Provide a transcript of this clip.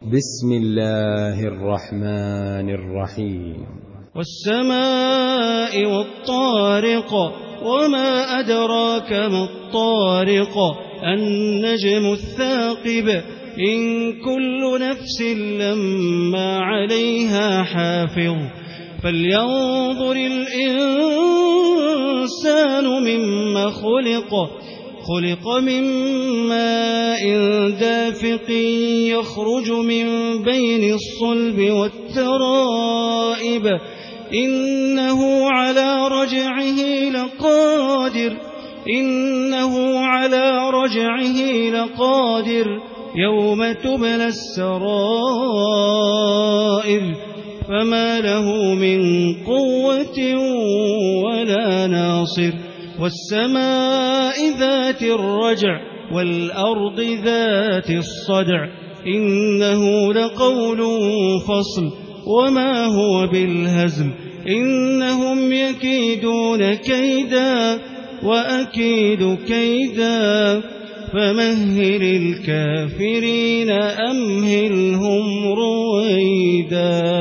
بسم الله الرحمن الرحيم. والسماء والطارق وما أدراك ما الطارق النجم الثاقب إن كل نفس لما عليها حافظ فلينظر الإنسان مما خلق من ماء دافق يخرج من بين الصلب والترائب إنه على رجعه لقادر يوم تبلى السرائر فما له من قوة ولا ناصر والسماء ذات الرجع والأرض ذات الصدع إنه لقول فصل وما هو بالهزل إنهم يكيدون كيدا وأكيد كيدا فمهل الكافرين أمهلهم رويدا.